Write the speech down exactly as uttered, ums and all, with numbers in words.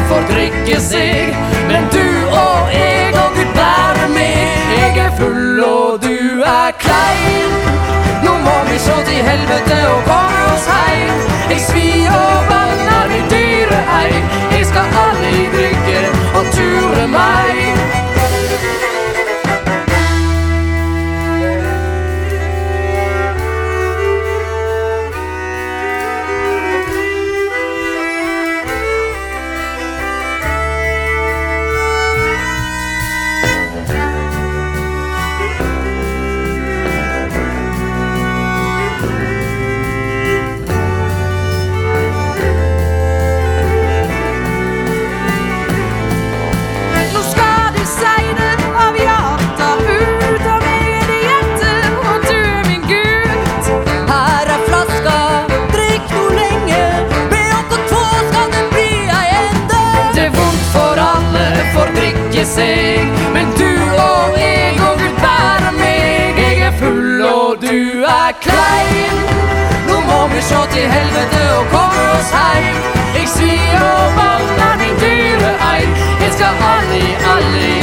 får drikke seg, men du og jeg og Gud bærer meg. Jeg er full og du er klein. Nå må vi så til helvete og komme oss heim. Jeg svir og vanner i dyre ei. Jeg skal aldri drikke og ture meg. Seg, men du og jeg og Gud bærer meg. Jeg er full og du er klein. Nå må vi se til helvete og komme oss heim. Jeg svir og vanner min dyre ei. Jeg skal aldri, aldri